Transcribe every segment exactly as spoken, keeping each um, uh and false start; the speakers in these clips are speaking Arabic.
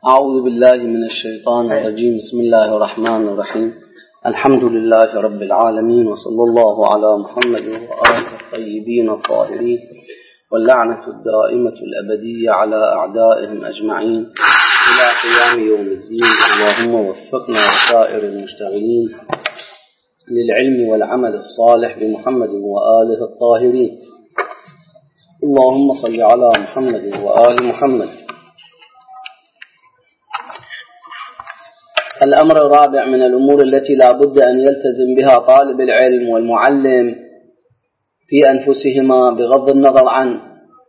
أعوذ بالله من الشيطان الرجيم. بسم الله الرحمن الرحيم. الحمد لله رب العالمين، وصلى الله على محمد وآله الطيبين الطاهرين، واللعنة الدائمة الأبدية على أعدائهم أجمعين إلى قيام يوم الدين. اللهم وفقنا وسائر المشتغلين للعلم والعمل الصالح بمحمد وآله الطاهرين. اللهم صل على محمد وآل محمد. الأمر الرابع من الأمور التي لا بد أن يلتزم بها طالب العلم والمعلم في أنفسهما بغض النظر عن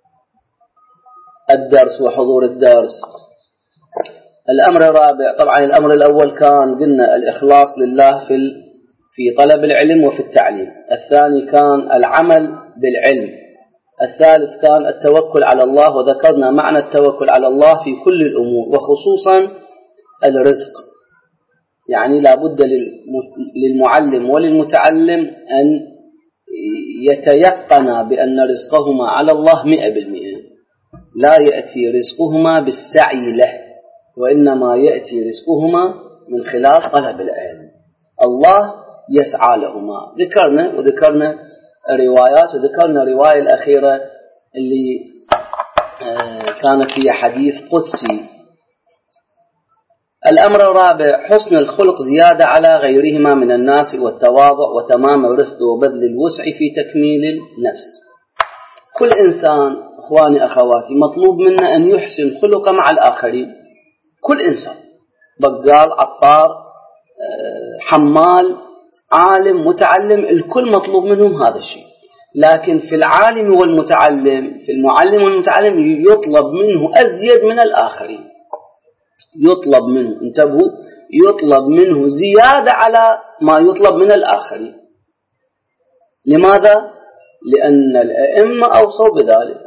الدرس وحضور الدرس. الأمر الرابع، طبعا الأمر الأول كان قلنا الإخلاص لله في في طلب العلم وفي التعليم، الثاني كان العمل بالعلم، الثالث كان التوكل على الله، وذكرنا معنى التوكل على الله في كل الأمور وخصوصا الرزق. يعني لا بد للمعلم وللمتعلم أن يتيقنا بأن رزقهما على الله مئة بالمئة، لا يأتي رزقهما بالسعي له، وإنما يأتي رزقهما من خلال طلب العلم. الله يسعى لهما. ذكرنا وذكرنا روايات، وذكرنا رواية الأخيرة اللي كانت هي حديث قدسي. الأمر الرابع حسن الخلق زيادة على غيرهما من الناس، والتواضع وتمام الرفق وبذل الوسع في تكميل النفس. كل إنسان إخواني أخواتي مطلوب منا أن يحسن خلقه مع الآخرين. كل إنسان، بقال، عطار، حمال، عالم، متعلم، الكل مطلوب منهم هذا الشيء. لكن في العالم والمتعلم، في المعلم والمتعلم يطلب منه أزيد من الآخرين. يطلب منه، انتبهوا، يطلب منه زيادة على ما يطلب من الآخرين. لماذا؟ لأن الأئمة أوصوا بذلك.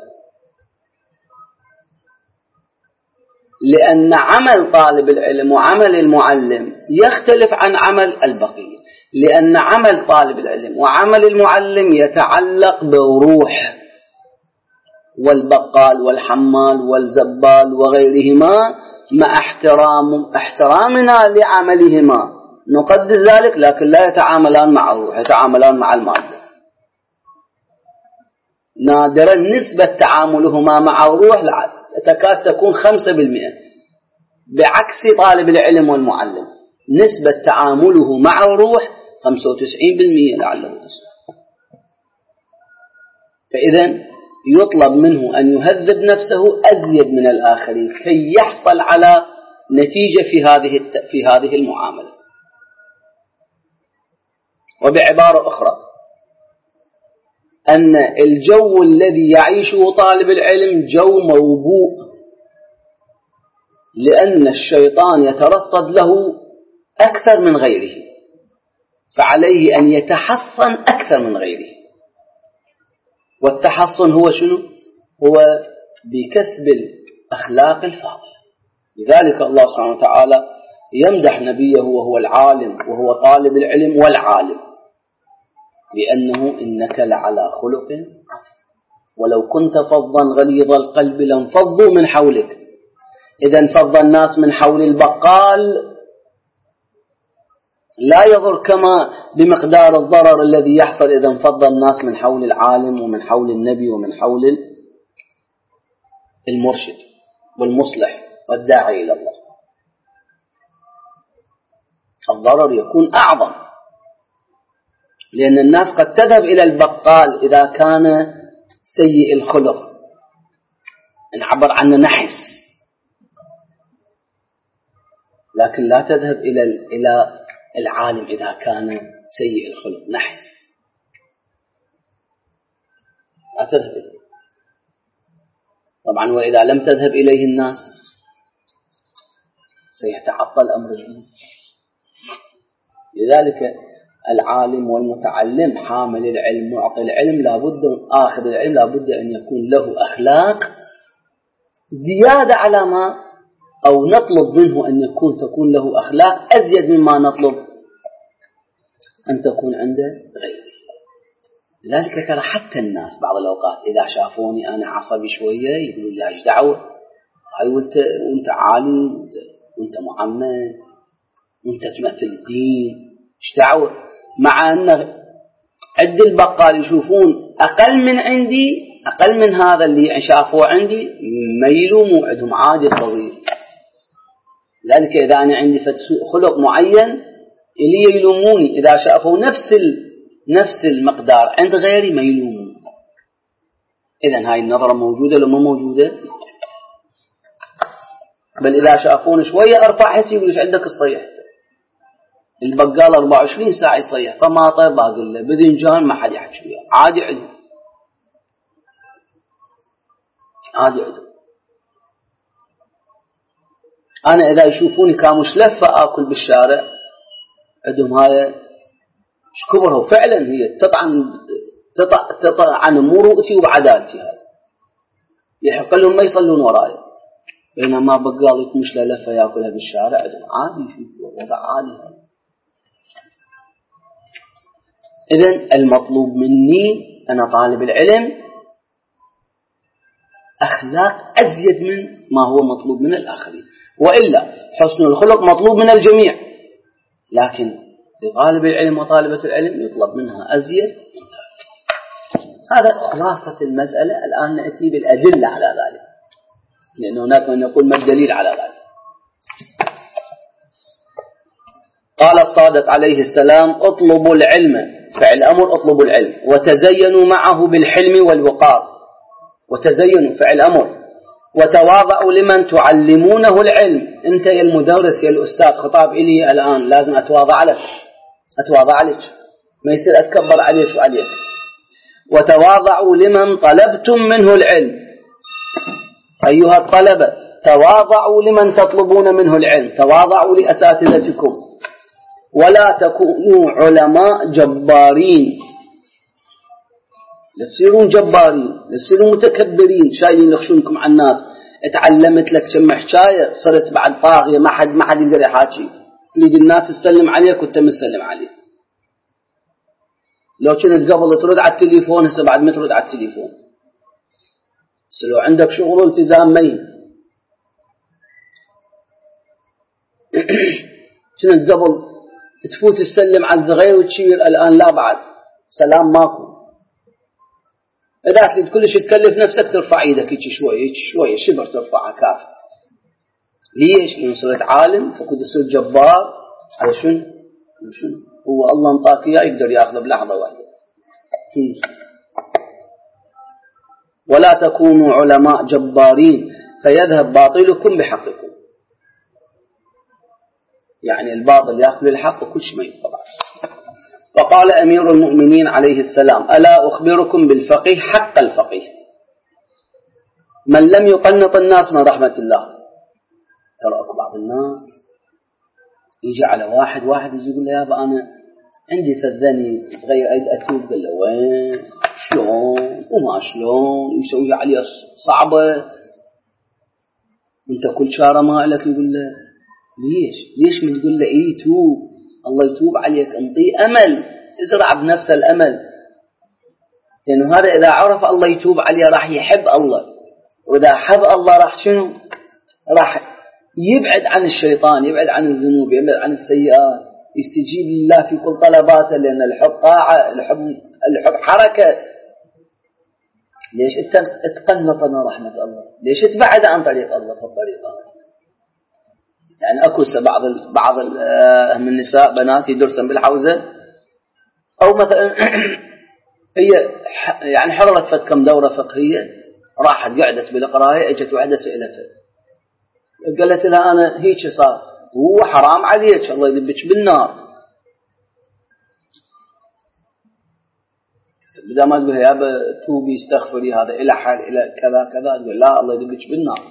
لأن عمل طالب العلم وعمل المعلم يختلف عن عمل البقية، لأن عمل طالب العلم وعمل المعلم يتعلق بالروح، والبقال والحمال والزبال وغيرهما مع احترام احترامنا لعملهما نقدس ذلك، لكن لا يتعاملان مع الروح، يتعاملان مع المادة. نادرا نسبة تعاملهما مع الروح تكاد تكون خمسة بالمئة، بعكس طالب العلم والمعلم نسبة تعامله مع الروح خمسة وتسعين بالمئة لعله تصل. فإذا يطلب منه أن يهذب نفسه أزيد من الآخرين كي يحصل على نتيجة في هذه في هذه المعاملة. وبعبارة أخرى، أن الجو الذي يعيشه طالب العلم جو موبوء، لأن الشيطان يترصد له أكثر من غيره، فعليه أن يتحصن أكثر من غيره. والتحصن هو شنو؟ هو بكسب الأخلاق الفاضلة. لذلك الله سبحانه وتعالى يمدح نبيه وهو العالم وهو طالب العلم والعالم بأنه إنك لعلى خلق عظيم، ولو كنت فظا غليظ القلب لانفضوا من حولك. إذا انفض الناس من حول البقال لا يضر كما بمقدار الضرر الذي يحصل إذا انفض الناس من حول العالم ومن حول النبي ومن حول المرشد والمصلح والداعي إلى الله. الضرر يكون أعظم، لأن الناس قد تذهب إلى البقال إذا كان سيء الخلق، نعبر عنه نحس، لكن لا تذهب إلى إلى العالم إذا كان سيء الخلق نحس، لا تذهب إليه. طبعا وإذا لم تذهب إليه الناس سيتعطل أمر الدين. لذلك العالم والمتعلم حامل العلم معطي العلم لابد آخذ العلم لابد أن يكون له أخلاق زيادة على ما أو نطلب منه أن يكون تكون له أخلاق أزيد مما نطلب أن تكون عنده غيره. لذلك ترى حتى الناس بعض الأوقات إذا شافوني أنا عصبي شوية يقولوا لي إيش دعوة، هاي وانت وانت عالم وانت, وانت معمم وانت تمثل الدين، ايش دعوه؟ مع ان عد البقال يشوفون اقل من عندي، اقل من هذا اللي شافوه عندي ما يلوموا، عندهم عادي طويل. لذلك اذا انا عندي سوء خلق معين اللي يلوموني، اذا شافوا نفس ال... نفس المقدار عند غيري ما يلومون. اذا هاي النظره موجوده ولا مو موجوده؟ بل اذا شافون شويه ارفع حسي يقول ايش عندك الصيح؟ البقال أربعة وعشرين ساعه يصيح طماطه باقله باذنجان ما حد يحكي وياه، عادي عندهم، عادي عندهم. انا اذا يشوفوني كمشلفه اكل بالشارع عندهم هاي ايش كبرها، وفعلا هي تطعن تطع تطع عن مروءتي وعدالتي، هاي يحق لهم ما يصلون وراي، بينما بقال مش لفه ياكلها بالشارع عندهم عادي، يشوفوا وضع عادي. هاي اذن المطلوب مني انا طالب العلم اخلاق ازيد من ما هو مطلوب من الاخرين، والا حسن الخلق مطلوب من الجميع، لكن لطالب العلم وطالبة العلم يطلب منها أزيد. هذا خلاصة المسألة. الآن نأتي بالأدلة على ذلك، لأن هناك من يقول ما الدليل على ذلك. قال الصادق عليه السلام اطلبوا العلم، فعل أمر اطلبوا العلم، وتزينوا معه بالحلم والوقار. وتزينوا فعل أمر، وتواضعوا لمن تعلمونه العلم. أنت يا المدرس يا الأستاذ، خطاب إلي الآن لازم أتواضع لك، أتواضع عليك، ما يصير أتكبر عليك وعليك. وتواضعوا لمن طلبتم منه العلم، أيها الطلبة تواضعوا لمن تطلبون منه العلم، تواضعوا لأساتذتكم، ولا تكونوا علماء جبارين، لا تصيرون جبارين، لا تصيرون متكبرين شايلين يخشونكم على الناس. اتعلمت لك كم حكاية صرت بعد طاغية، ما حد ما حد يقدر يحاكي، تريد الناس تسلم عليك وانت مسلم عليه. لو كنت قبل ترد على التليفون هسه بعد ما ترد على التليفون، بس لو عندك شغل والتزام مين. كنت قبل تفوت تسلم على الصغير والكبير، الآن لا، بعد سلام ماكو. إذا تريد كلش تكلف نفسك ترفع ايدك هيك شوية شوية شبر ترفعها كافي. ليش؟ لأنه صرت عالم فكنت تصير جبار. على شنو؟ شنو؟ هو الله انطاك اياه يقدر ياخذه بلحظة واحدة. ولا تكونوا علماء جبارين فيذهب باطلكم بحقكم، يعني الباطل يأكل الحق وكل شيء ما ينفع. فقال أمير المؤمنين عليه السلام ألا أخبركم بالفقيه حق الفقيه، من لم يقنط الناس من رحمة الله. ترى أكو بعض الناس يجي على واحد واحد يجي يقول له يابا أنا عندي فذني صغير أيد أتوب، قال له وين شلون وما شلون يسوي عليه صعبة، انت كل شارة ما لك. يقول له ليش ليش من تقول له ايه توب، الله يتوب عليك، انطيه أمل، ازرع بنفس الأمل، لأنه هذا إذا عرف الله يتوب عليه راح يحب الله، وإذا حب الله راح شنو، راح يبعد عن الشيطان، يبعد عن الذنوب، يبعد عن السيئات، يستجيب لله في كل طلباته، لأن الحب طاعة، الحب الحب حركة. ليش انت تقنط من رحمة الله؟ ليش تبعد عن طريق الله في الطريقة؟ يعني أكو بعض ال... بعض ال... من النساء بنات يدرسن بالحوزة، أو مثلا هي يعني حضرت فت كم دورة فقهية، راحت قعدت بالقراءة، اجت واحدة سئلتها قالت لها أنا هيك صار، هو حرام عليك الله يذبك بالنار. بدأ ما تقول يا أبا توبي استغفري هذا إلى حال إلى كذا كذا، تقول لا الله يذبك بالنار.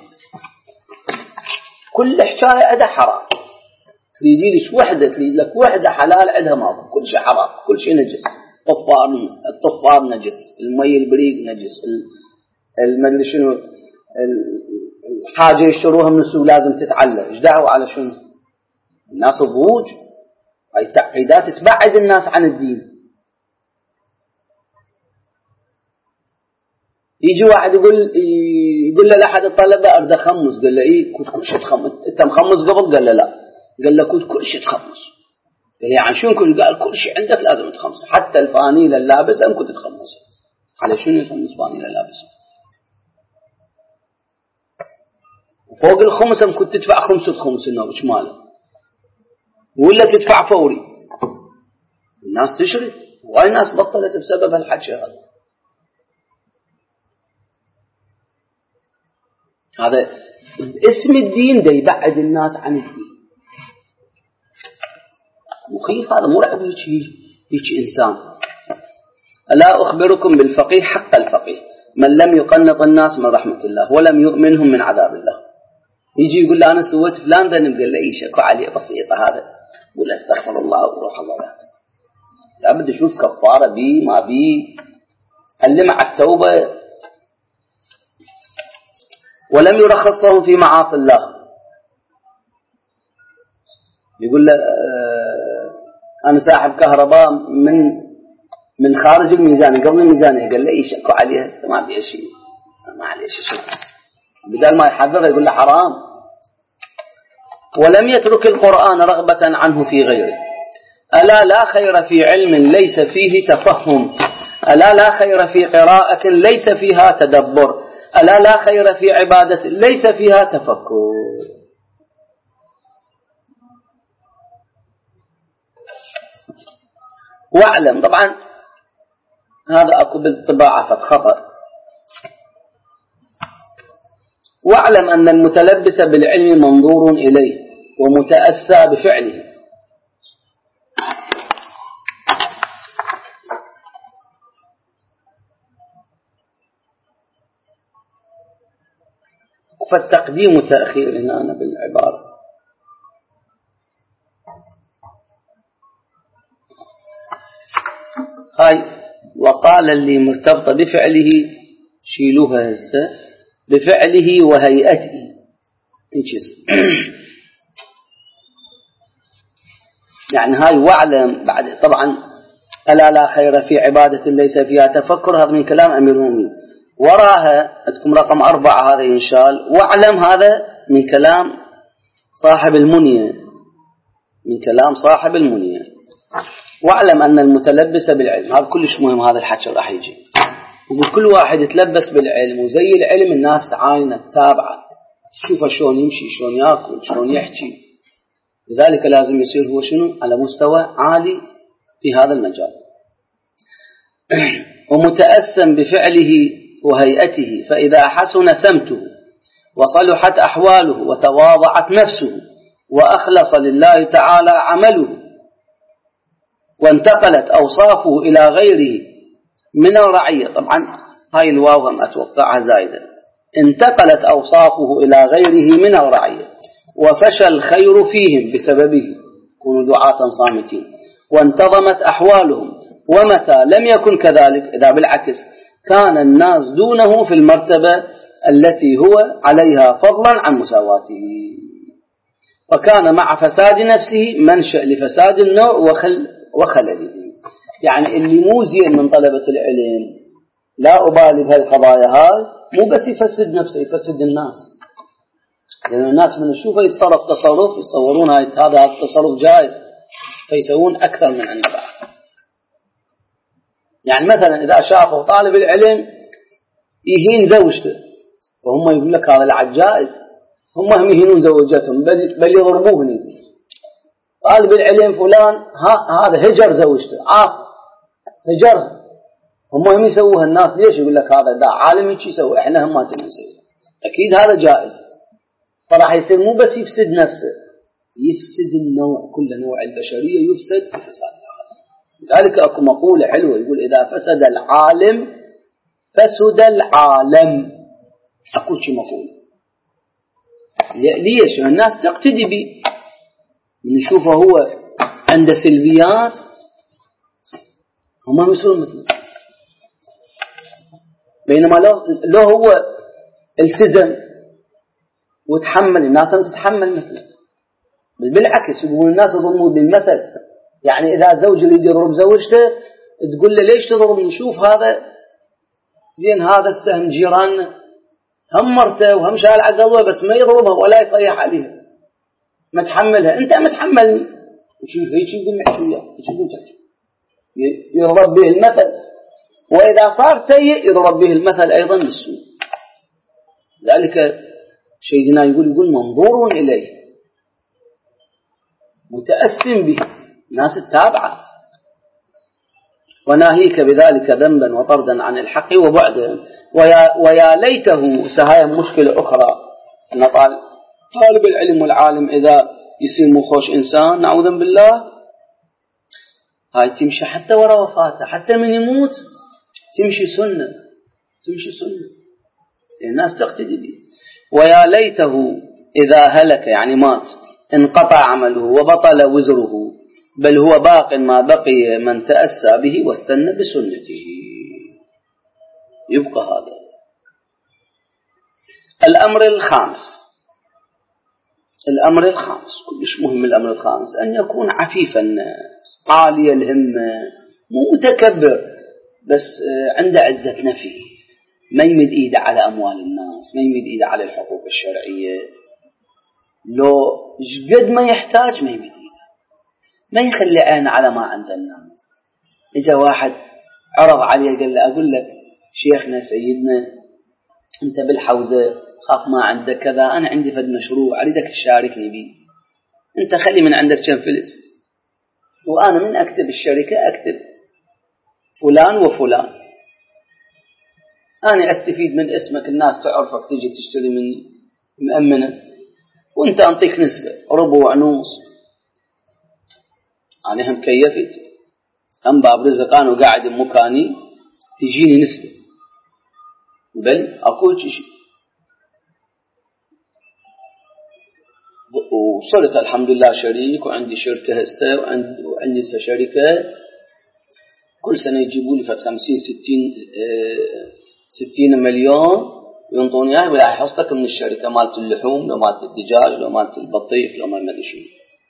كل حكاية أدى حرام، تريدي لك وحدة، تريد لك وحدة حلال عندها ماضي، كل شيء حرام، كل شيء نجس. الطفار الطفار نجس، المي البريق نجس، المدري شنو الحاجة يشتروها من السوق لازم تتعلم، ايش دعوة على شنو؟ الناس ضوج، هاي تعقيدات تبعد الناس عن الدين. يجي واحد يقول يقول له لأحد الطلبة أريد أخمس، قال له إيه كنت كل شيء تخمس، أنت مخمس قبل؟ قال له لا، قال له كنت كل شيء تخمس. قال يعني شو كنت؟ قال كل شيء عندك لازم تخمس، حتى الفانيلة اللابسة أم كنت تخمس. على شنو يخمس فانيلة لابسة؟ فوق الخمس أم كنت تدفع خمسة خمس إنه إيش ماله؟ ولا تدفع فوري؟ الناس تشرد، واي ناس بطلت بسبب هالحكي هذا. هذا اسم الدين ده يبعد الناس عن الدين. مخيف هذا، مرعب هيك هيك إنسان. ألا أخبركم بالفقيه حق الفقيه من لم يقنط الناس من رحمة الله ولم يؤمنهم من عذاب الله. يجي يقول له أنا سويت فلان ذنب، قال له إيش أكو عليه بسيطة هذا، قول استغفر الله وروح الله. لا بد يشوف كفارة بي ما بي، هل مع التوبة. ولم يرخص لهم في معاصي الله. يقول له أنا ساحب كهرباء من من خارج الميزانية قبل الميزانية، قال له إيش أكو عليها ما بيها شيء، ما عليه شيء، بدل ما يحذر يقول له حرام. ولم يترك القرآن رغبة عنه في غيره. ألا لا خير في علم ليس فيه تفهم، ألا لا خير في قراءة ليس فيها تدبر، ألا لا خير في عبادة ليس فيها تفكر. واعلم، طبعا هذا أكو بالطباعة فخطأ. واعلم أن المتلبس بالعلم منظور إليه ومتأسى بفعله. فالتقديم وتأخير هنا أنا بالعبارة. هاي وقال اللي مرتبطة بفعله شيلوها هسه، بفعله وهيئته. يعني هاي واعلم بعد طبعا ألا لا خير في عبادة ليس فيها تفكر، هذا من كلام أمير المؤمنين. وراها عندكم رقم أربعة هذا إن شاء الله. واعلم هذا من كلام صاحب المنية، من كلام صاحب المنية. واعلم أن المتلبس بالعلم، هذا كلش مهم، هذا الحكي راح يجي. يقول كل واحد يتلبس بالعلم، وزي العلم الناس تعاينه تتابعه تشوفه شلون يمشي شلون يأكل شلون يحكي، لذلك لازم يصير هو شنو على مستوى عالي في هذا المجال. ومتأسم بفعله وهيئته، فإذا حسن سمته وصلحت أحواله وتواضعت نفسه وأخلص لله تعالى عمله وانتقلت أوصافه إلى غيره من الرعية، طبعا هاي الواو هم أتوقعها زايدة، انتقلت أوصافه إلى غيره من الرعية وفشى الخير فيهم بسببه، كونوا دعاة صامتين، وانتظمت أحوالهم. ومتى لم يكن كذلك، إذا بالعكس كان الناس دونه في المرتبة التي هو عليها فضلا عن مساواته، وكان مع فساد نفسه منشأ لفساد النوع وخل وخلله. يعني اللي مو زين من طلبة العلم لا أبالي بهالقضايا هاي، مو بس يفسد نفسه يفسد الناس، لأن يعني الناس من يشوفه يتصرف تصرف يتصورون هذا التصرف جائز فيسوون أكثر من عنده. يعني مثلا إذا شافوا طالب العلم يهين زوجته وهم يقول لك هذا العد جائز، هم هم يهينون زوجتهم بل, بل يضربوهن. طالب العلم فلان هذا هجر زوجته عاق هجرها، هم هم يسووها الناس. ليش؟ يقول لك هذا دا عالم يجي يسوي، احنا هم ما تبي نسوي. اكيد هذا جائز، فراح يصير مو بس يفسد نفسه يفسد النوع، كل نوع البشرية يفسد بفساد العالم. لذلك اكو مقولة حلوة يقول إذا فسد العالم فسد العالم. اكو شي مقولة. ليش؟ الناس تقتدي به، نشوفه هو عنده سلبيات هم يصيرون مثله، بينما لو لو هو التزم وتحمل الناس ما تتحمل مثله. بالعكس يقول الناس يظلمون بالمثل. يعني إذا زوج اللي يضرب زوجته تقول له ليش تضربني؟ شوف هذا زين هذا السهم جيراننا هم مرته وهم شال عقلوه بس ما يضربها ولا يصيح عليها، ما تحملها، انت متحملني وشي هيك يقول معي وياه يضرب به المثل، واذا صار سيء يضرب به المثل ايضا بالسوء. ذلك سيدنا يقول يقول منظور اليه متأسم به الناس التابعه، وناهيك بذلك ذنبا وطردا عن الحق وبعدا. ويا, ويا ليته سهايا مشكلة أخرى أن طالب العلم والعالم إذا يصير مخوش إنسان نعوذ بالله هاي تمشي حتى وراء وفاته، حتى من يموت تمشي سنة تمشي سنة الناس تقتدي به. ويا ليته إذا هلك يعني مات انقطع عمله وبطل وزره، بل هو باق ما بقي من تأسى به واستنى بسنته. يبقى هذا الأمر الخامس. الأمر الخامس كلش مهم، الأمر الخامس أن يكون عفيف النفس عالي الهمة، مو متكبر بس عنده عزة نفس، ما يمد إيده على أموال الناس، ما يمد إيده على الحقوق الشرعية، لو قد ما يحتاج ما يمد إيده، ما يخلي عين على ما عند الناس. إجا واحد عرض عليه قال له أقول لك شيخنا سيدنا أنت بالحوزة خاف ما عندك كذا، أنا عندي فد مشروع أريدك تشاركني بيه، أنت خلي من عندك كم فلس وأنا من أكتب الشركة أكتب فلان وفلان، أنا أستفيد من اسمك، الناس تعرفك تيجي تشتري مني مأمنة، وأنت أنطيك نسبة ربع نص. أنا هم كيفت هم باب رزق أنا وقاعد مكاني تجيني نسبة، بل أقول شيء. وصلت الحمد لله شريك وعندي شركة هسه وعندي, وعندي شركة كل سنة يجيبوا لي فد خمسين ستين ستين مليون وينطوني إياه ولا حصتك من الشركة مالت اللحوم لو مالت الدجاج لو مالت البطيخ لو مالت شيء.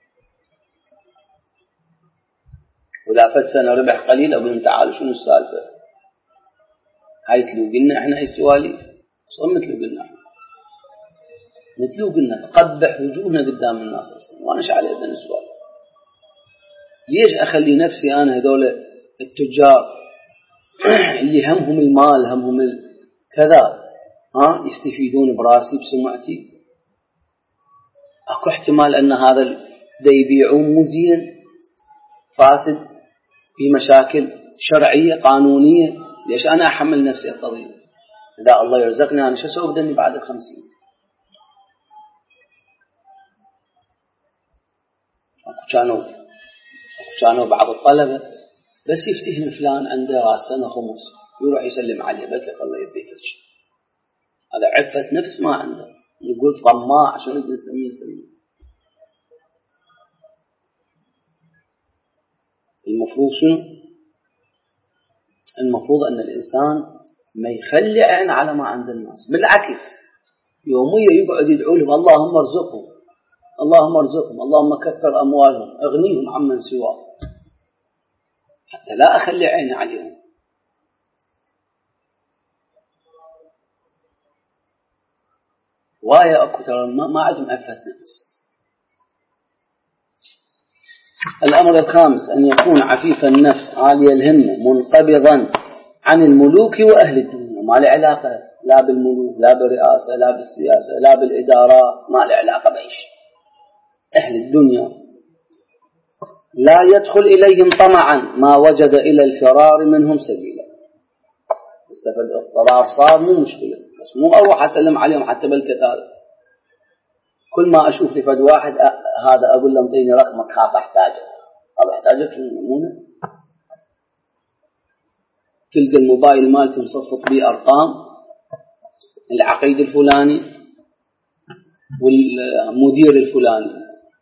ولا فد سنة ربح قليل أقول لهم تعالوا شنو السالفة، هاي تلو قلنا احنا هاي سواليف صار مثلو قلنا احنا مثلو قلنا تقبح وجوهنا قدام الناس اصلا، وانا ايش علي هذا السؤال؟ ليش اخلي نفسي انا هذول التجار اللي همهم المال همهم كذا ها يستفيدون براسي بسمعتي؟ اكو احتمال ان هذا دا يبيعون مو زين فاسد في مشاكل شرعية قانونية، ليش أنا أحمل نفسي القضية؟ إذا الله يرزقني أنا شو أسوي بدني بعد الخمسين؟ كانوا كانوا بعض الطلبة بس يفتهم فلان عنده راس سنة خمس يروح يسلم عليه بلكك الله يديك الشيء، هذا عفة نفس ما عنده، يقول طماع عشان نقدر نسميه نسميه. المفروض شنو؟ المفروض أن الإنسان ما يخلي عين على ما عند الناس، بالعكس يوميا يقعد يدعو لهم اللهم ارزقهم اللهم ارزقهم اللهم كثر أموالهم اغنيهم عمن سواه، حتى لا أخلي عين عليهم. وايا أكو ترى ما عندهم عفة نفس. الأمر الخامس أن يكون عفيف النفس عالي الهمة منقبضا عن الملوك وأهل الدنيا، ما له علاقة لا بالملوك لا بالرئاسة لا بالسياسة لا بالإدارات، ما له علاقة بإيش. أهل الدنيا لا يدخل إليهم طمعا ما وجد إلى الفرار منهم سبيلا. استفد اضطرار صار مو مشكلة، بس مو أروح أسلم عليهم حتى بالكتاب، كل ما أشوف لفد واحد هذا أقول له انطيني رقمك خاف أحتاجك، هذا أحتاجك المؤمنة. تلقى الموبايل مالتي مصفط بيه أرقام العقيد الفلاني والمدير الفلاني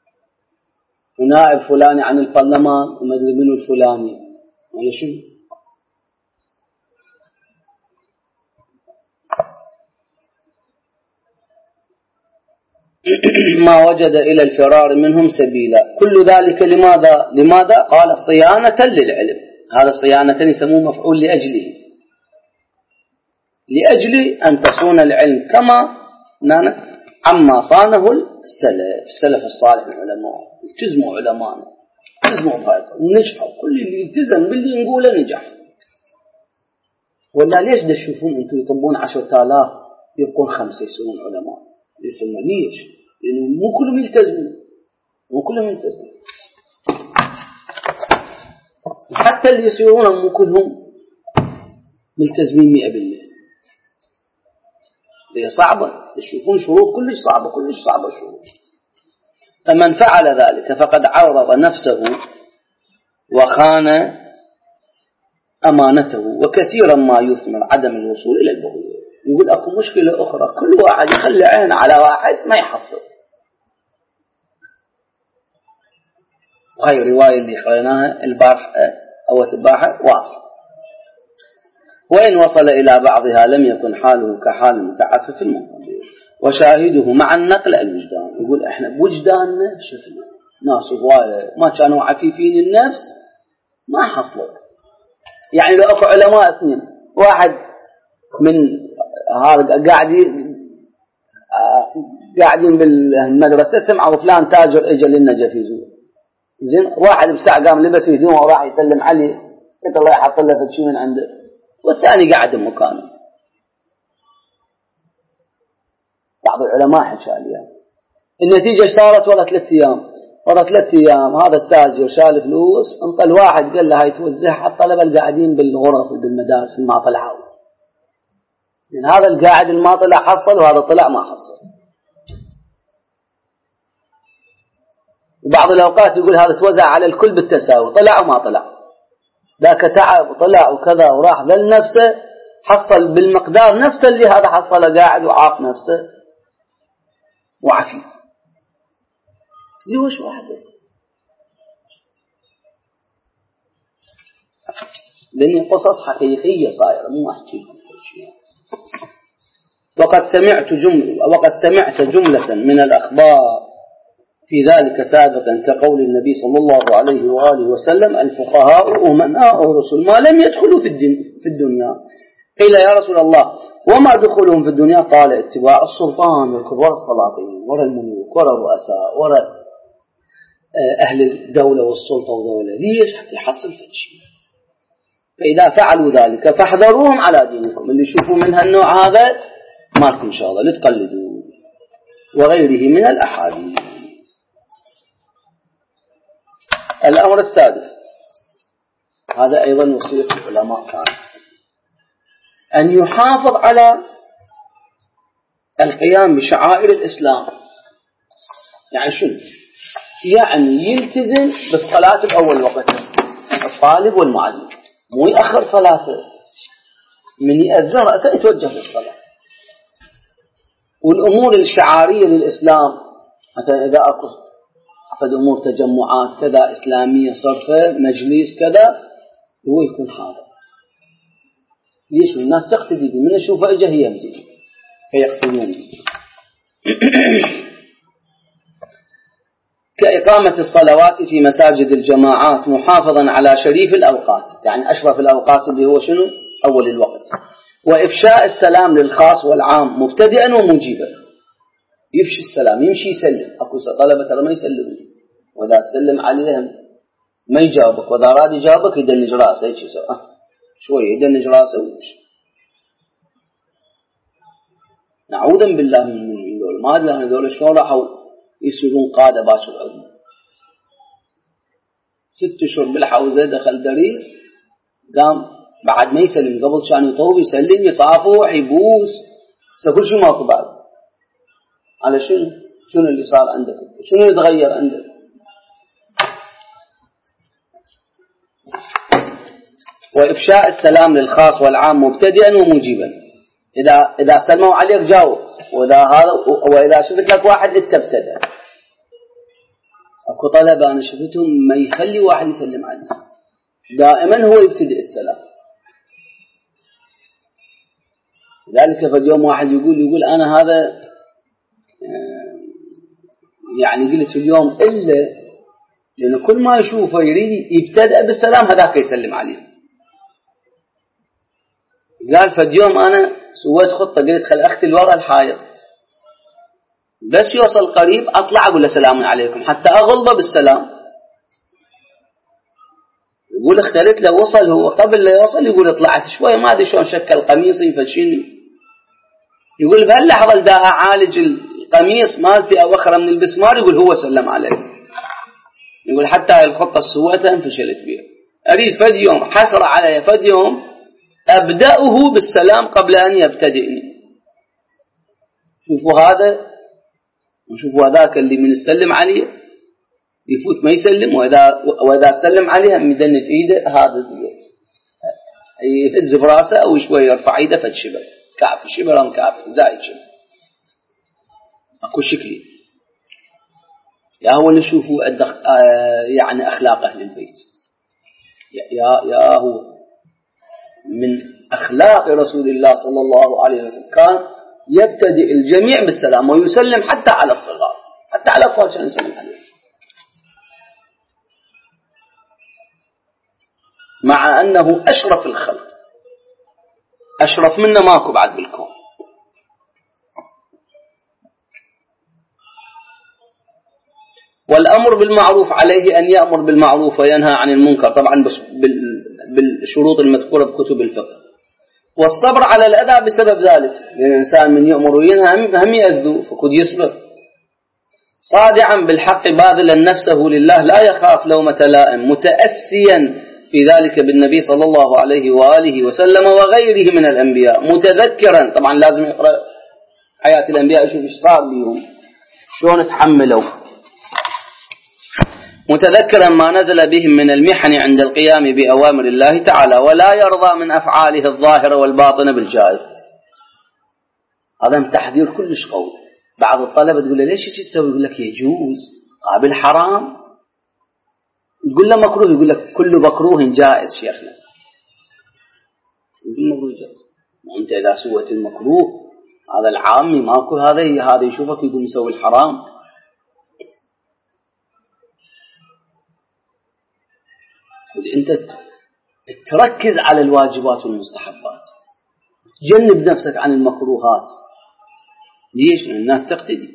ونائب فلاني عن البرلمان ومدري منه الفلاني ولا شنو. ما وجد إلى الفرار منهم سبيلا. كل ذلك لماذا؟ لماذا؟ قال صيانة للعلم، هذا صيانة يسموه مفعول لأجله، لأجل أن تصون العلم كما عما صانه السلف السلف الصالح من العلماء. التزموا علماءنا، التزموا بهذا ونجحوا. كل اللي يلتزم باللي نقوله نجح. ولا ليش دا تشوفون أنتم يطبون عشرة آلاف يبقون خمسة يصيرون علماء؟ ليش؟ لأنه مو كلهم يلتزمون، مو كلهم يلتزمون. حتى اللي يصيرون مو كلهم ملتزمين مئة بالمئة. هي صعبة، تشوفون شروط كلش صعبة، كلش صعبة شروط. فمن فعل ذلك فقد عرض نفسه وخان أمانته، وكثيرا ما يثمر عدم الوصول إلى البغي. يقول أكو مشكلة أخرى، كل واحد يخلي عين على واحد ما يحصل. وهي رواية اللي قرأناها البارحة أو البارحة واضح. وإن وصل إلى بعضها لم يكن حاله كحال المتعفف المنقضي. وشاهده مع النقل الوجدان. يقول إحنا بوجداننا شفنا ناس هواية ما كانوا عفيفين النفس ما حصلوا. يعني لو أكو علماء اثنين، واحد من هذا قاعدين قاعدين بالمدرسة سمعوا فلان تاجر اجى للنجف يزور، زين واحد بساعة قام لبس هدومه وراح يسلم عليه، قلت الله يحصل له شيء من عنده، والثاني قاعد بمكانه. بعض العلماء حكى لي النتيجة صارت ورا ثلاث أيام ورا ثلاث أيام هذا التاجر شال فلوس، انطى الواحد قال له هاي توزعها على الطلبة القاعدين بالغرف بالمدارس اللي ما طلعوا. يعني هذا القاعد اللي ما طلع حصل وهذا طلع ما حصل. وبعض الأوقات يقول هذا توزع على الكل بالتساوي، طلع وما طلع، ذاك تعب وطلع وكذا وراح ذل نفسه حصل بالمقدار نفسه اللي هذا حصل قاعد وعاف نفسه وعفي. ليش واحد؟ لأن قصص حقيقية صايرة مو أحكي شيء. وقد سمعت جملة وقد سمعت جملة من الأخبار في ذلك سابقا كقول النبي صلى الله عليه وآله وسلم الفقهاء أمناء الرسل ما لم يدخلوا في في الدنيا. قيل يا رسول الله وما دخلهم في الدنيا؟ قال اتباع السلطان والكبار السلاطين ورا الملوك ورا الرؤساء ورا أهل الدولة والسلطة والدولة. ليش؟ حتى يحصل في الشيء. فإذا فعلوا ذلك فاحذروهم على دينكم. اللي يشوفوا من هالنوع هذا مالكم إن شاء الله لتقلدوا. وغيره من الأحاديث. الأمر السادس، هذا أيضا وصية العلماء كان أن يحافظ على القيام بشعائر الإسلام. يعني شنو؟ يعني يلتزم بالصلاة الأول وقتها الطالب والمعلم، مو يأخر صلاته، من يأذن رأسه يتوجه للصلاة. والأمور الشعارية للإسلام مثلا إذا أكو فد أمور تجمعات كذا إسلامية صرفة مجلس كذا هو يكون حاضر. ليش؟ الناس تقتدي به، من يشوفه إجا هي يمتدي فيقتدون. كإقامة الصلوات في مساجد الجماعات محافظا على شريف الأوقات، يعني أشرف الأوقات اللي هو شنو؟ أول الوقت. وإفشاء السلام للخاص والعام مبتدئا ومجيبا. يفشي السلام، يمشي يسلم. أكو طلبة ترى ما يسلمون، وإذا سلم عليهم ما يجاوبك، وإذا راد يجاوبك يدنج راسه هيك يسوي أه شوية يدنج راسه ويمشي. نعوذا بالله من دول. ما أدري أنا دول شلون راحوا يصيرون قادة باشر علم. ست أشهر بالحوزة دخل دريس، قام بعد ما يسلم قبل كان يطوب يسلم يصافح يبوس كل شيء ماكو بعد. على شنو؟ شنو اللي صار عندك؟ شنو اللي تغير عندك؟ وإفشاء السلام للخاص والعام مبتدئا ومجيبا. إذا إذا سلموا عليك جاوب، وإذا هذا وإذا شفت لك واحد اتبتدأ. أكو طلبة أنا شفتهم ما يخلي واحد يسلم عليه، دائما هو يبتدئ السلام. لذلك فاليوم واحد يقول يقول أنا هذا يعني قلت اليوم إلا لأن كل ما يشوفه يريد يبتدأ بالسلام هذاك يسلم عليه. قال فاليوم أنا سويت خطة، قلت خل أختي الورا الحائط، بس يوصل قريب أطلع أقول له سلام عليكم حتى أغلبه بالسلام. يقول اختلت له وصل، هو قبل لا يوصل يقول طلعت شوي ما أدري شلون شكل قميصي فشيني، يقول بهاللحظة دا أعالج القميص مالتي أو أخرى من البسمار، يقول هو سلم عليه. يقول حتى هاي الخطة سويتها انفشلت بها. أريد فد يوم حسر علي فد يوم أبدأه بالسلام قبل أن يبتدئني. شوفوا هذا وشوفوا هذاك اللي من السلم عليه يفوت ما يسلم، وإذا وإذا سلم عليها مدنت إيده هذا يهز براسه أو شوي يرفع إيده فد شبر كعف شبر أم كعف زائد شبر أكو شكلي. يا هو نشوفوا يعني أخلاق أهل البيت، يا يا هو من أخلاق رسول الله صلى الله عليه وسلم كان يبتدئ الجميع بالسلام ويسلم حتى على الصغار، حتى على الأطفال كان يسلم عليهم، مع أنه أشرف الخلق، أشرف منا ماكو بعد بالكون. والأمر بالمعروف عليه أن يأمر بالمعروف وينهى عن المنكر، طبعا بالشروط المذكورة بكتب الفقه. والصبر على الأذى بسبب ذلك، لأن الإنسان من يأمر وينهى هم يأذوا فقد يصبر. صادعا بالحق باذلا نفسه لله لا يخاف لومة لائم، متأسيا في ذلك بالنبي صلى الله عليه وآله وسلم وغيره من الأنبياء، متذكرا طبعا لازم يقرأ حياة الأنبياء يشوف ايش صار بهم شلون تحملوا، متذكرا ما نزل بهم من المحن عند القيام بأوامر الله تعالى، ولا يرضى من أفعاله الظاهرة والباطنة بالجائز. هذا تحذير كلش قوي. بعض الطلبة تقول له ليش تسوي؟ يقول لك يجوز قابل حرام، تقول له مكروه يقول لك كل مكروه جائز شيخنا، يقول مكروه جائز. وانت إذا سويت المكروه هذا العامي ماكو هذا هذا يشوفك يقول مسوي الحرام. أنت تركز على الواجبات والمستحبات، تجنب نفسك عن المكروهات. ليش؟ الناس تقتدي،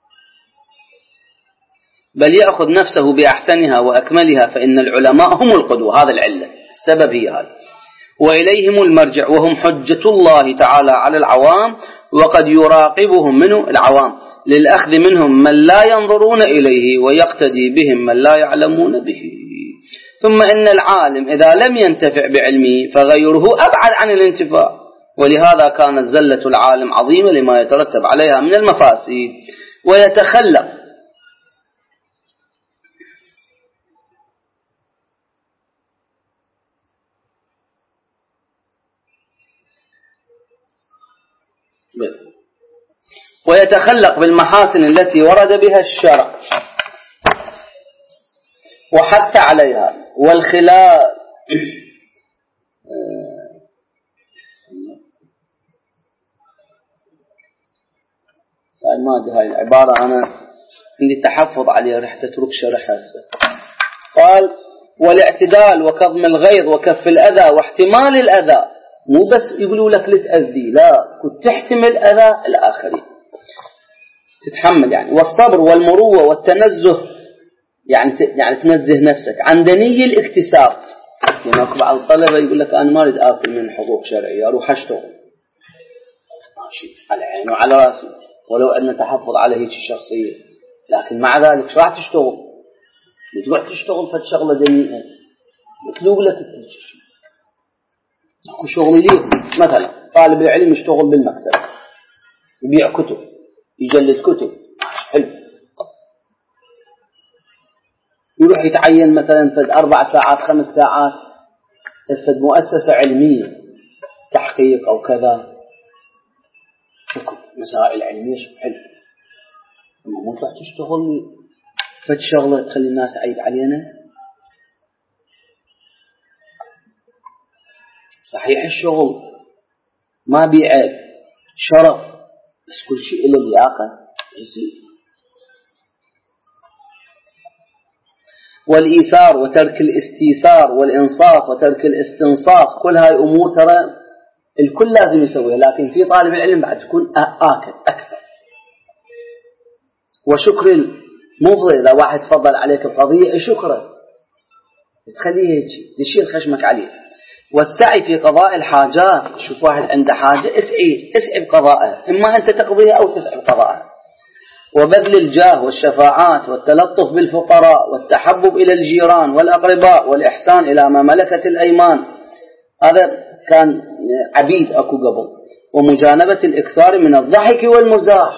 بل يأخذ نفسه بأحسنها وأكملها، فإن العلماء هم القدوة. هذا العلة، السبب هي هذا. وإليهم المرجع، وهم حجة الله تعالى على العوام، وقد يراقبهم منه العوام للأخذ منهم من لا ينظرون إليه، ويقتدي بهم من لا يعلمون به. ثم إن العالم إذا لم ينتفع بعلمه فغيره أبعد عن الانتفاع، ولهذا كانت زلة العالم عظيمة لما يترتب عليها من المفاسد. ويتخلق ويتخلق بالمحاسن التي ورد بها الشرع وحتى عليها، والخلاف سأل مادي هاي العبارة أنا عندي تحفظ عليها رح تترك شرحها. قال والاعتدال وكظم الغيظ وكف الأذى واحتمال الأذى، مو بس يقولوا لك لتأذي، لا كنت تحتمل أذى الآخرين تتحمل يعني. والصبر والمروة والتنزه، يعني يعني تنزه نفسك عن دني الاكتساب. يعني بعض الطلبة يقول لك أنا ما أريد آكل من حقوق شرعية أروح أشتغل، ماشي على عيني وعلى راسي، ولو أن تحفظ على هيك شخصية، لكن مع ذلك شو راح تشتغل؟ تروح تشتغل فد شغلة دنيئة مطلوب لك التشغيل. أكو شغل ليه مثلا طالب العلم يشتغل بالمكتب، يبيع كتب، يجلد كتب، حلو. يروح يتعين مثلا فد أربع ساعات خمس ساعات فد مؤسسة علمية تحقيق أو كذا، شكل مسائل علمية، شكل حلو. أما مو تروح تشتغل فد شغلة تخلي الناس عيب علينا. صحيح الشغل ما بيعيب، شرف، بس كل شيء إلا اللياقة يصير. والإيثار وترك الاستيثار، والإنصاف وترك الاستنصاف، كل هاي أمور ترى الكل لازم يسويها، لكن في طالب العلم بعد تكون آكد أكثر. وشكر المفضل، إذا واحد فضل عليك بقضية شكره، تخليه هيك تشيل خشمك عليه. والسعي في قضاء الحاجات، شوف واحد عنده حاجة اسعي اسعي بقضائها، إما أنت تقضيها أو تسعي بقضائها. وبذل الجاه والشفاعات والتلطف بالفقراء والتحبب إلى الجيران والأقرباء والإحسان إلى ما ملكت الأيمان، هذا كان عبيد أكو قبل. ومجانبة الإكثار من الضحك والمزاح،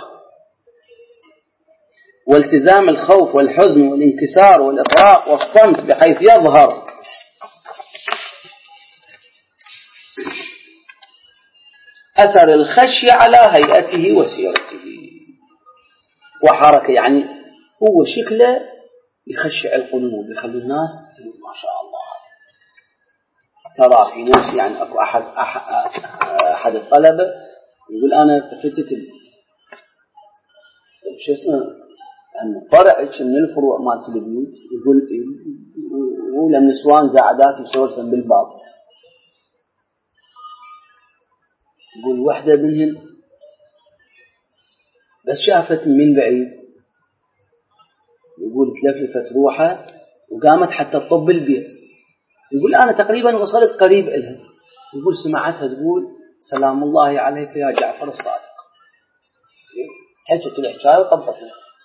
والتزام الخوف والحزن والانكسار والإطراء والصمت بحيث يظهر أثر الخشية على هيئته وسيرته وحركة. يعني هو شكله يخشع القلوب، يخلي الناس ما شاء الله. ترى في ناس، يعني أكو أحد أحد الطلبة يقول أنا فتت شو اسمه أن فرع من الفروع مالت البيوت، يقول يقول النسوان قاعدات يسولفن بالباب، يقول واحدة منهن بس شافت من بعيد، يقول تلفلفت روحها وقامت حتى تطب البيت. يقول أنا تقريبا وصلت قريب إلها، يقول سمعتها تقول سلام الله عليك يا جعفر الصادق. حكت الحكاية وطبت.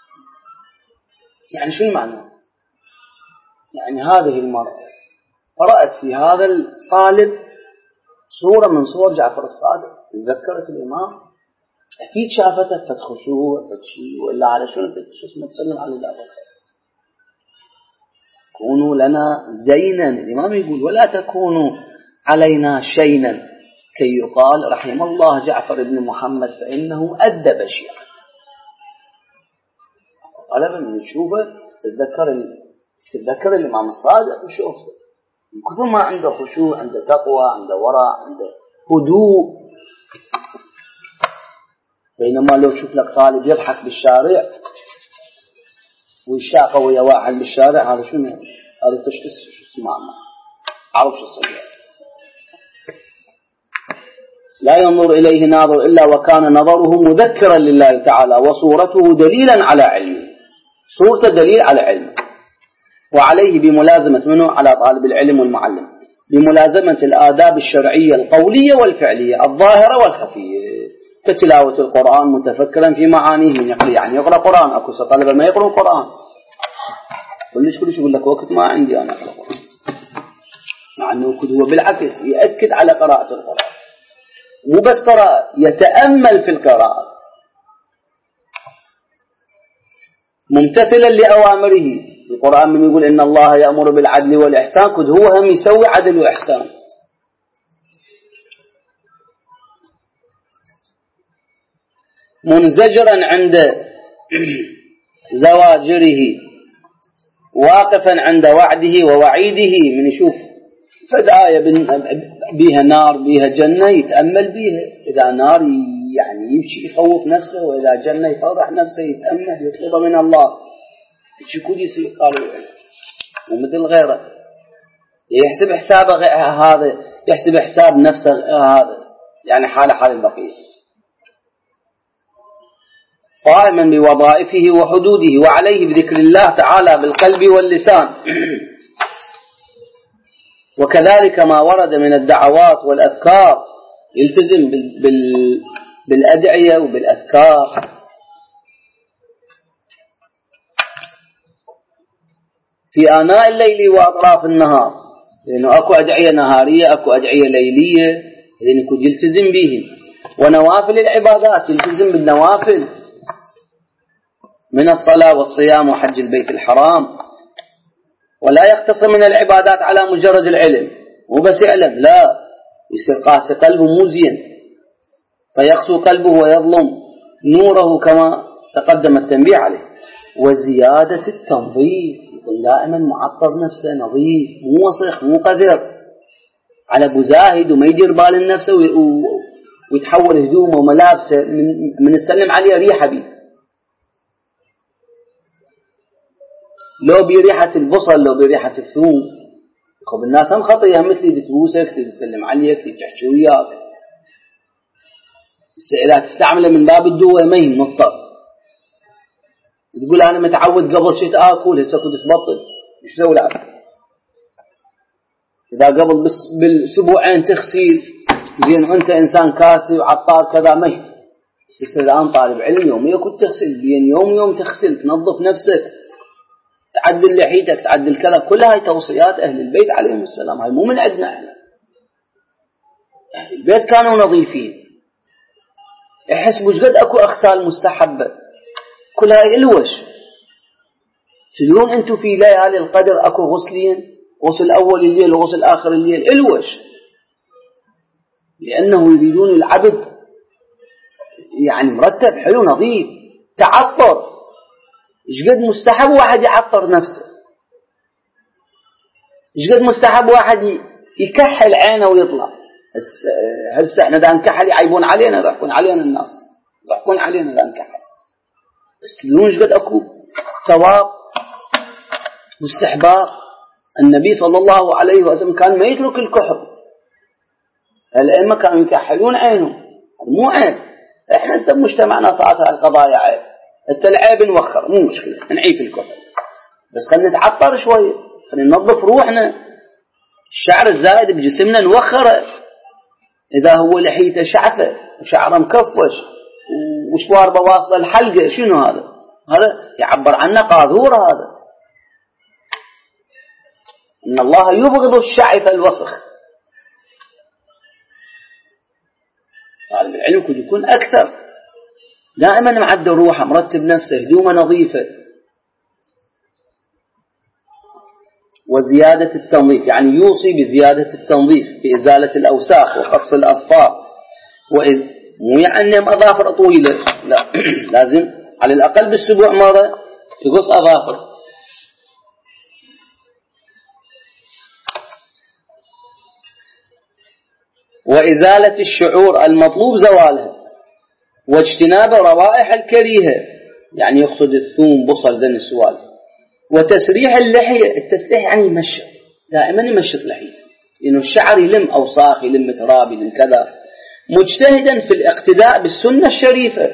يعني شو المعنى؟ يعني هذه المرأة رأت في هذا الطالب صورة من صور جعفر الصادق، تذكرت الإمام، أكيد شافته فتخشوه فتشي ولا على شنو شو اسمه تسلم على جعفر الصادق. كونوا لنا زينا، الإمام يقول ولا تكونوا علينا شينا كي يقال رحم الله جعفر بن محمد فإنه أدب شيعته. طلبا من تشوفه تتذكر ال... تتذكر الإمام الصادق وشوفته من كثر ما عنده خشوع، عنده تقوى، عنده ورع، عنده هدوء. بينما لو تشوف لك طالب يضحك بالشارع ويشاقه ويا واحد بالشارع، هذا شنو؟ هذا تشخيص شو اسمه عرف شو الصغير. لا ينظر إليه ناظر إلا وكان نظره مذكرا لله تعالى وصورته دليلا على علمه، صورته دليل على علمه. وعليه بملازمة منه على طالب العلم والمعلم بملازمة الآداب الشرعية القولية والفعلية الظاهرة والخفية، كتلاوة القرآن متفكرا في معانيه. من يقرأ يعني يقرأ قرآن، أكو طلبة ما يقرأ القرآن، كلش كلش يقول لك وقت ما عندي أنا أقرأ قرآن، مع أنه هو بالعكس يأكد على قراءة القرآن، مو بس قراءة، يتأمل في القراءة ممتثلا لأوامره. القرآن من يقول إن الله يأمر بالعدل والإحسان، كد هو هم يسوي عدل وإحسان. منزجرا عند زواجره، واقفا عند وعده ووعيده. من يشوف فدآية بيها نار بيها جنة يتأمل بيها، إذا نار يعني يمشي يخوف نفسه، وإذا جنة يفرح نفسه يتأمل يطلب من الله. يشكو يصير قالوا ومثل غيره يحسب حسابه هذا، يحسب حساب نفسه هذا، يعني حال حال البقية. قائما بوظائفه وحدوده، وعليه بذكر الله تعالى بالقلب واللسان، وكذلك ما ورد من الدعوات والأذكار، يلتزم بال بال بالأدعية وبالأذكار. في آناء الليل وأطراف النهار، لأنه أكو أدعية نهارية أكو أدعية ليلية، لأنه كد يلتزم به. ونوافل العبادات، يلتزم بالنوافل من الصلاة والصيام وحج البيت الحرام. ولا يقتصر من العبادات على مجرد العلم، وبس يعلم، لا، يصير قاسي قلبه مو زين، فيقسو قلبه ويظلم نوره كما تقدم التنبيه عليه. وزيادة التنظيف، يكون دائما معطر نفسه نظيف، مو وسخ مو قذر، على ابو زاهد وما يدير بال النفس ويتحول هدومه وملابسه من, من يسلم عليه ريحه بيه. لو بريحة البصل لو بريحة الثوم، خب الناس هم خطيئة مثلي، تبوسك تسلم عليك تحكي وياك، إذا تستعمله من باب الدواء ما هي مضطر. تقول أنا متعود قبل شيء آكل هسه كنت تبطل إيش تسوي لك؟ إذا قبل بس بالأسبوعين تغسل زين وأنت إنسان كاسي وعطار كذا ما هي. بس الآن طالب علم يوميا كنت تغسل بين يوم يوم تغسل تنظف نفسك تعدل لحيتك تعدل كذا. كل هاي توصيات أهل البيت عليهم السلام. هاي مو من عندنا احنا. أهل البيت كانوا نظيفين. يحسبوا قد أكو أغسال مستحبة كل هاي إلوش. تدرون أنتم في ليالي القدر أكو غسلين غسل أول الليل وغسل آخر الليل إلوش. لأنه يريدون العبد يعني مرتب حلو نظيف تعطر. إيش قد مستحب واحد يعطر نفسه. إيش قد مستحب واحد يكحل عينه ويطلع. هسه احنا دا نكحل يعيبون علينا يضحكون علينا الناس يضحكون علينا دا نكحل. بس تدرون إيش قد أكو ثواب مستحباب. النبي صلى الله عليه وسلم كان ما يترك الكحل. الأئمة كانوا يكحلون عينهم مو عيب. احنا هسه مجتمعنا صارت القضايا عيب. هسه العيب نوخر مو مشكلة نعيف الكحل بس خلينا نتعطر شوية خلينا ننظف روحنا. الشعر الزائد بجسمنا نوخره. إذا هو لحيته شعثة وشعره مكفش وشواربه واصله الحلقة شنو هذا؟ هذا يعبر عنه قاذور. هذا إن الله يبغض الشعث الوسخ. طالب العلم كد يكون أكثر دائما معدل روحه مرتب نفسه هدومه نظيفة. وزيادة التنظيف يعني يوصي بزيادة التنظيف بإزالة الأوساخ وقص الأظفار. وإذ مو يعني أظافر طويلة لا لازم على الأقل بالأسبوع مرة يقص أظافر. وإزالة الشعور المطلوب زوالها. واجتناب روائح الكريهة يعني يقصد الثوم بصل ذن السوال. وتسريح اللحية. التسريح يعني يمشط دائما يمشط لحيته لأنه الشعر يلم أوساخ يلم تراب يلم كذا. مجتهدا في الاقتداء بالسنة الشريفة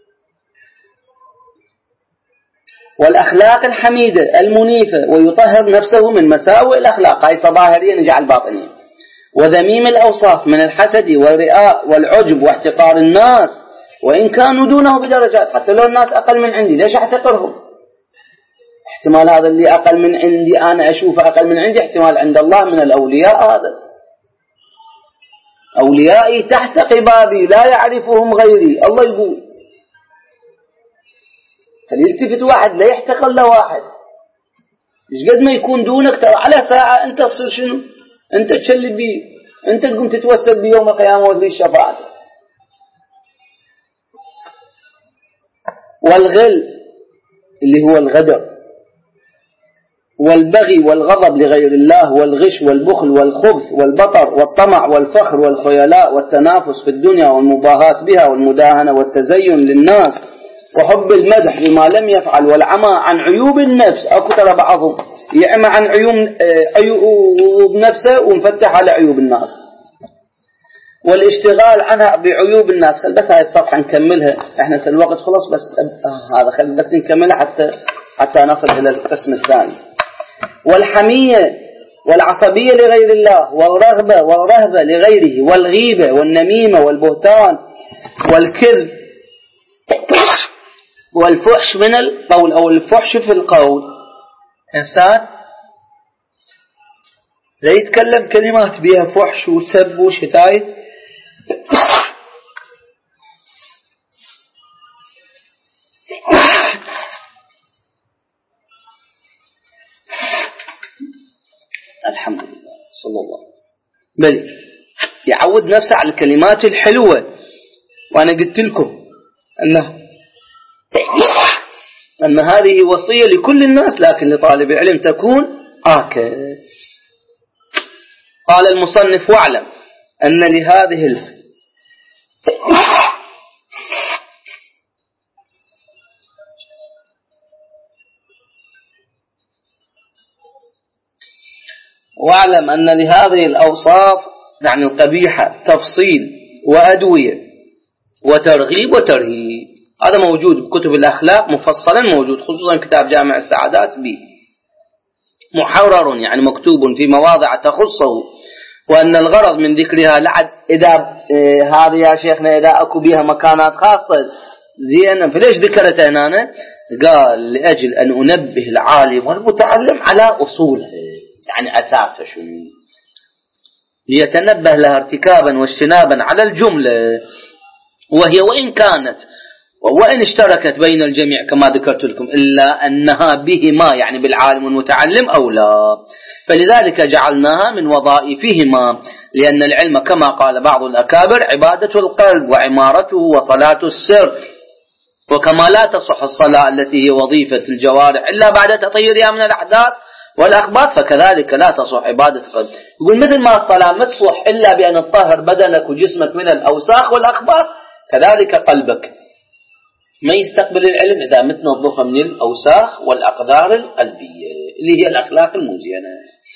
والأخلاق الحميدة المنيفة. ويطهر نفسه من مساوئ الأخلاق هاي ظاهرية نجعل باطنية. وذميم الأوصاف من الحسد والرئاء والعجب واحتقار الناس وإن كانوا دونه بدرجات. حتى لو الناس أقل من عندي ليش أحتقرهم؟ احتمال هذا اللي أقل من عندي أنا أشوفه أقل من عندي احتمال عند الله من الأولياء. هذا أوليائي تحت قبابي لا يعرفهم غيري. الله يقول فليلتفت واحد لا يحتقر له واحد. مش قد ما يكون دونك ترى على ساعة أنت تصير شنو أنت تشلي بيه أنت تقوم تتوسل بيوم القيامة وذي الشفاعة. والغل اللي هو الغدر والبغي والغضب لغير الله والغش والبخل والخبث والبطر والطمع والفخر والخيلاء والتنافس في الدنيا والمباهاة بها والمداهنة والتزين للناس وحب المدح بما لم يفعل والعمى عن عيوب النفس. أكو ترى بعضهم يعمى عن عيوب عيوب نفسه ومفتح على عيوب الناس. والاشتغال عنها بعيوب الناس. خل بس هاي الصفحة نكملها احنا الوقت خلص بس آه هذا خل بس نكملها حتى حتى نصل إلى القسم الثاني. والحمية والعصبية لغير الله والرغبة والرهبة لغيره والغيبة والنميمة والبهتان والكذب والفحش من القول أو الفحش في القول. إنسان لا يتكلم كلمات بها فحش وسب وشتايم الحمد لله صلى الله بل يعود نفسه على الكلمات الحلوة. وأنا قلت لكم أنه أن هذه وصية لكل الناس لكن لطالب العلم تكون آكد. قال المصنف واعلم أن لهذه ال... واعلم أن لهذه الأوصاف يعني القبيحة تفصيل وأدوية وترغيب وترهيب. هذا موجود بكتب الأخلاق مفصلا، موجود خصوصا كتاب جامع السعادات به محرر يعني مكتوب في مواضع تخصه، وأن الغرض من ذكرها لعد إذا إيه هذا يا شيخنا إذا أكو بها مكانات خاصة زين، فليش ذكرتها هنا؟ قال لأجل أن أنبه العالم والمتعلم على أصولها، يعني أساسها شنو، ليتنبه لها ارتكابا واجتنابا على الجملة، وهي وإن كانت وإن اشتركت بين الجميع كما ذكرت لكم إلا أنها بهما يعني بالعالم والمتعلم أولى، فلذلك جعلناها من وظائفهما، لأن العلم كما قال بعض الأكابر عبادة القلب وعمارته وصلاة السر، وكما لا تصح الصلاة التي هي وظيفة الجوارح إلا بعد تطهيرها من الأحداث والأخباث، فكذلك لا تصح عبادة القلب. يقول مثل ما الصلاة ما تصح إلا بأن تطهر بدنك وجسمك من الأوساخ والأخباث، كذلك قلبك ما يستقبل العلم إذا متنظفة من الأوساخ والأقدار القلبية اللي هي الأخلاق المزينة.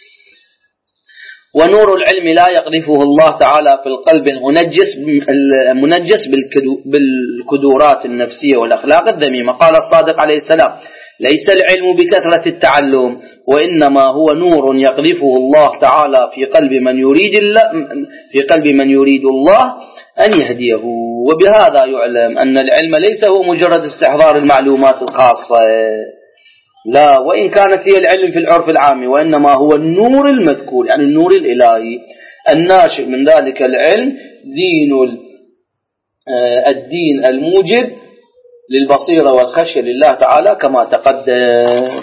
ونور العلم لا يقذفه الله تعالى في القلب المنجس المنجس بالكدورات النفسية والأخلاق الذميمة. قال الصادق عليه السلام: ليس العلم بكثرة التعلم، وإنما هو نور يقذفه الله تعالى في قلب من يريد الله في قلب من يريد الله أن يهديه. وبهذا يعلم أن العلم ليس هو مجرد استحضار المعلومات الخاصة، لا، وإن كانت هي العلم في العرف العام، وإنما هو النور المذكور يعني النور الإلهي الناشئ من ذلك العلم، دين الدين الموجب للبصيرة والخشية لله تعالى كما تقدم.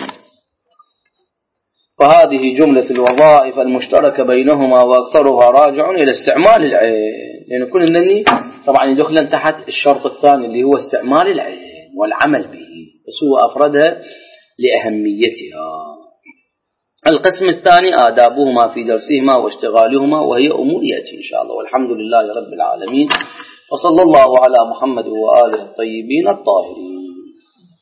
فهذه جملة الوظائف المشتركة بينهما، وأكثرها راجع إلى استعمال العين، لأن يعني كل مني طبعا يدخل تحت الشرط الثاني اللي هو استعمال العين والعمل به، بس هو أفردها لأهميتها. القسم الثاني آدابهما في درسهما واشتغالهما، وهي أمور يأتي إن شاء الله. والحمد لله رب العالمين، وصلى الله على محمد وآله الطيبين الطاهرين.